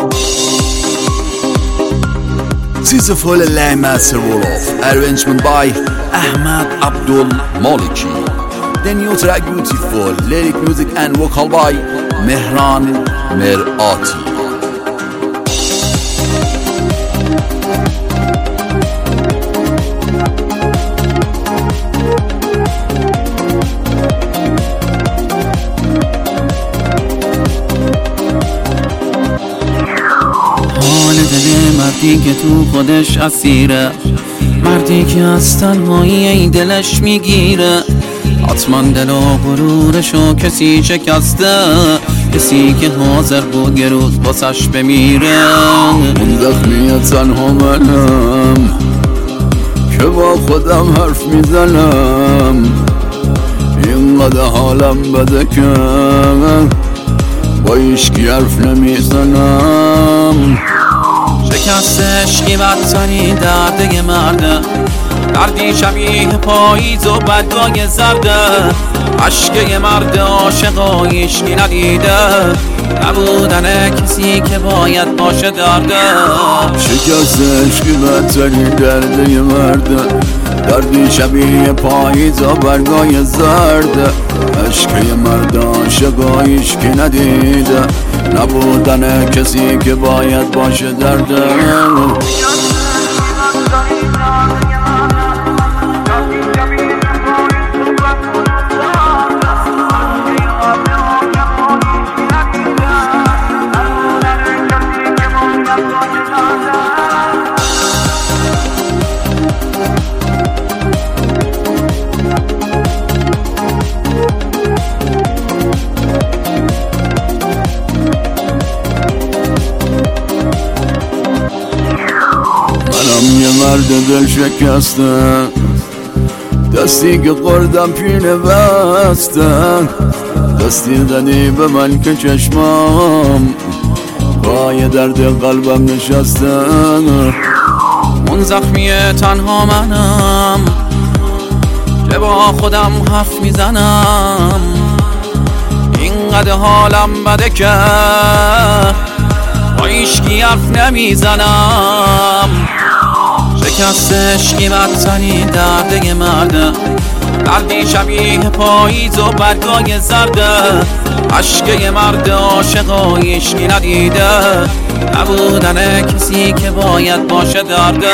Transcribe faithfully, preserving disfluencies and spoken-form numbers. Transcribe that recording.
This is a full master Wolof, arrangement by Ahmad Abdul Maliki. The new track beautiful, lyric music and vocal by Mehran Merati. مردی که تو خودش اسیره، مردی که از تنهایی ای دلش میگیره، حتما دل و غرورشو کسی شکسته، کسی که حاضر بود یه روز باسش بمیره. اون زخمی تنها منم که با خودم حرف میزنم، اینقدر حالم بده که با ایشکی حرف نمیزنم. شکست عشقی بدترین درده مرده، دردی شبیه پاییز و برگای زرده، عشق یه مرد عاشق هیچکی ندیده، نبودن کسی که باید باشه درده. شکست عشقی بدترین درده مرده، دردی شبیه پاییز و برگای زرده، عشق یه مرد عاشق هیچکی ندیده، نبودن کسی که باید باشه درده. یه مرد دل شکسته، دستی که قردم پینه بسته، دستی زدی به من که چشمام پای درد قلبم نشسته. اون زخمی تنها منم که با خودم حرف میزنم، اینقدر حالم بده که با ایشکی حرف نمیزنم. شکست عشقی بدترین درده مرده، دردی شبیه پاییز و برگای زرده، عشق یه مرد عاشق هیچکی ندیده، نبودن کسی که باید باشه درده.